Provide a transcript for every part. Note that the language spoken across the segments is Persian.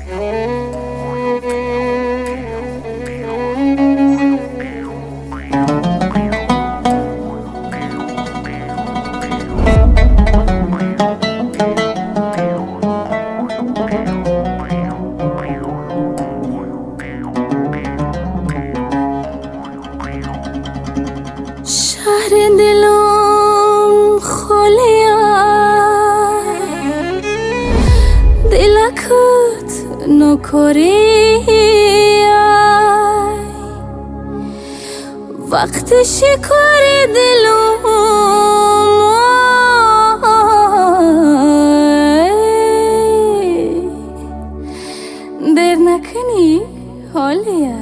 شهر دلم خولیا دلکت نکریا وقت شکار دلم دیر نکنی حالیا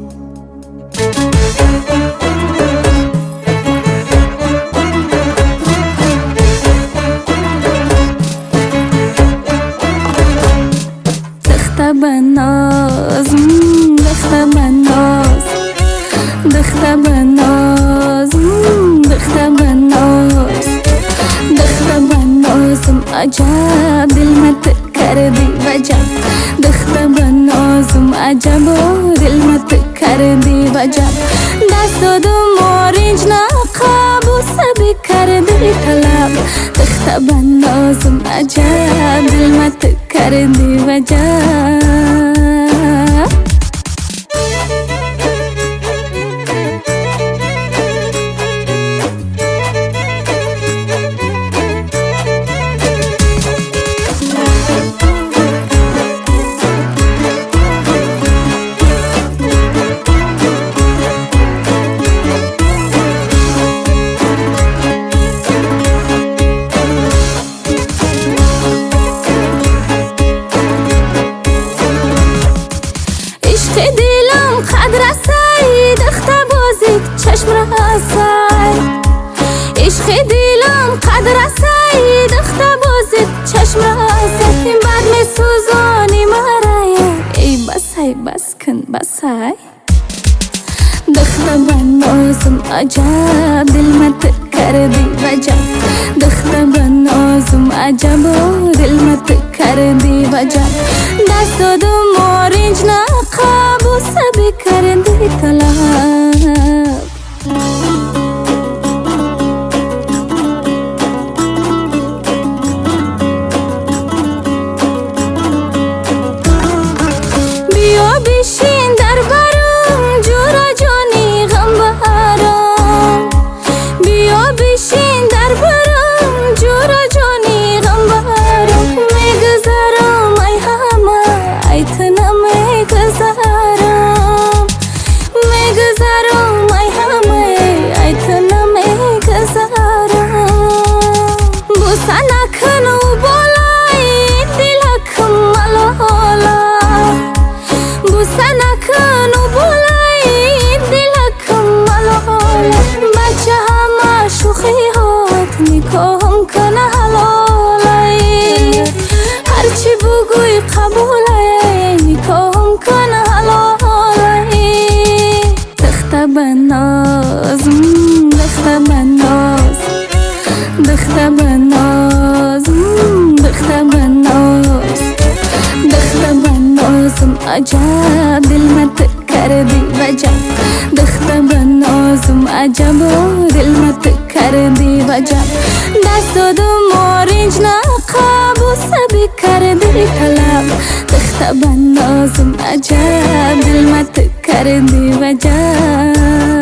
بناز دخته بناز دخته بناز دخته بناز دخته بنازم عجب دل مت کردی وجب دخته بنازم عجب دل مت کردی وجب دست دادم آرنج نقاب و سبی کردی طلب دخته بنازم عجب دل مت کردی وجب دلم قدر سای دخته بازید چشم رسای عشق دلم قدر سای دخته بازید چشم رسای بعد می سوزانی مرای ای بسای بس کن بسای دخته بنازم عجب دل مت کردی وجب دخته بنازم عجب دل مت کردی وجب دست دادم آرنج نقاب و سبی کردی طلب بیا بشین در برم جورا جانی غم بهرم بیا بشین در برم جورا جانی غم بهرم میگذرم ای همه ای تنم میگذرم میگذرم ای همه ای تنم میگذرم بوسه نکن و بالای دلکم ملالا بوسه نکن و بالای دلکم ملالا بچه همه شوخی هات نکاهم کنه حلالای هرچی بگوی قبولای نکاهم کنه حلالای دخته بناز دخته بناز دخته بناز دخته بناز دخته بنازم عجب دل مت کردی وجب دخته بنازم عجب دل مت کردی وجب دست دادم آرنج نقاب و سبی کردی طلب دخته بنازم عجب دل مت کردی وجب